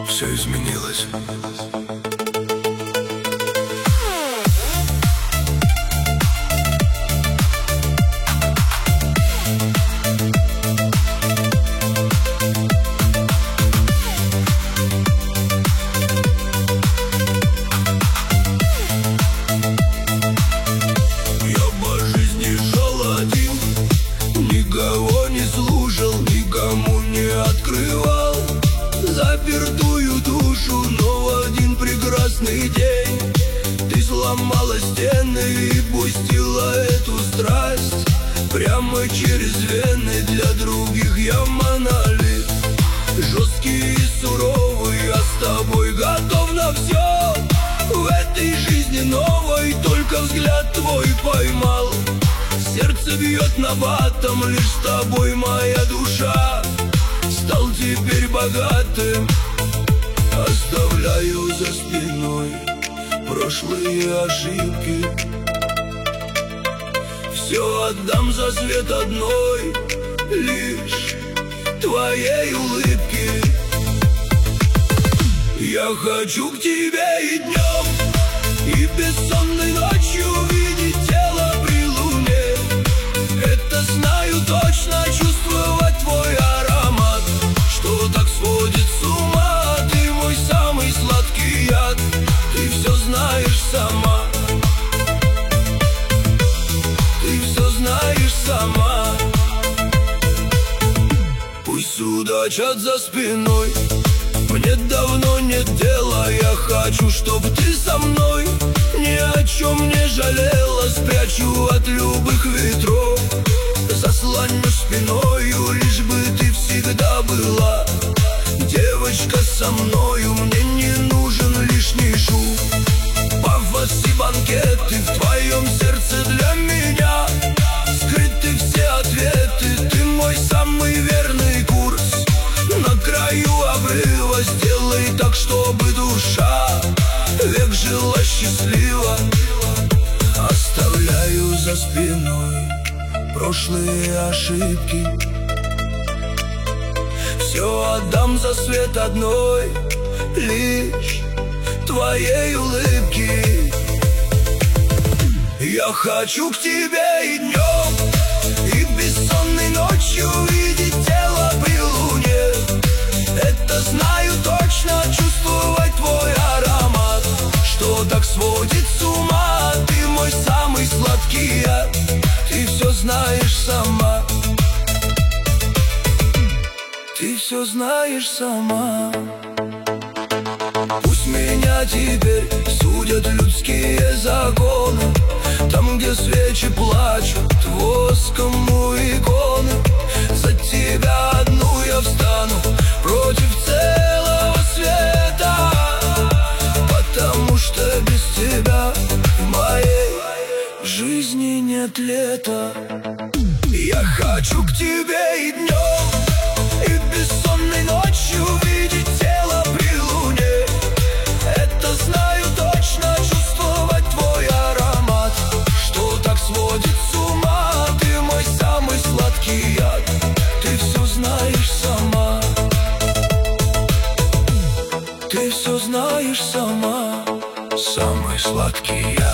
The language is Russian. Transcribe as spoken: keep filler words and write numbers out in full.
Все изменилось. Никого не слушал, никому не открывал запертую душу, но в один прекрасный день ты сломала стены и пустила эту страсть прямо через вены. Для других я монолит, жесткий и суровый, я с тобой готов на все. В этой жизни новой только взгляд твой поймал. Сердце бьет набатом, лишь с тобой моя душа. Стал теперь богатым, оставляю за спиной прошлые ошибки. Все отдам за свет одной, лишь твоей улыбки. Я хочу к тебе и днем, и бессонной ночью видеть тело при луне. Это знаю точно, чувствовать твой аромат, что так сводит с ума. Ты мой самый сладкий яд, ты все знаешь сама. Ты все знаешь сама. Пусть судачат за спиной, мне давно нет дела. Я хочу, чтоб ты со мной ни о чем не жалела. Спрячу от любых ветров, заслоню спиною, лишь бы ты всегда была. Девочка, со мною мне не нужен лишний шум. Пафос и банкеты в твоем сердце для меня скрыты все ответы. Ты мой самый верный курс на краю обрыва. Сделай так, чтобы душа век жила счастливо. Оставляю за спиной прошлые ошибки. Все отдам за свет одной, лишь твоей улыбки. Я хочу к тебе и днем, и бессонной ночью видеть тело при луне. Это знаю точно, чувствовать твой аромат, что так сводит с ума. Ты мой самый сладкий яд, ты все знаешь сама. Ты все знаешь сама. Пусть меня теперь судят людские законы, там, где свечи плачут воском у иконы. За тебя одну я встану против целого света, потому что без тебя в моей жизни нет лета. Я хочу к тебе и днем, и бессонной ночью видеть тело при луне. Это знаю точно, чувствовать твой аромат, что так сводит с ума. Ты мой самый сладкий яд, ты все знаешь сама. Ты все знаешь сама. Самый сладкий яд.